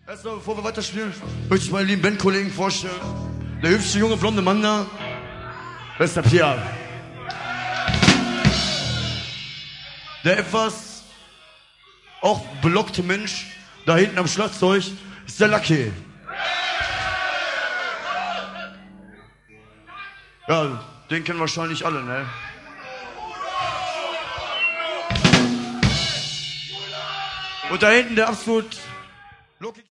Erstmal, bevor wir weiterspielen, möchte ich meinen lieben Bandkollegen vorstellen. Der hübsche junge blonde Mann da, das ist der Pierre. Der etwas auch belockte Mensch da hinten am Schlagzeug ist der Lucky. Ja, den kennen wahrscheinlich alle, ne? Und da hinten der absolut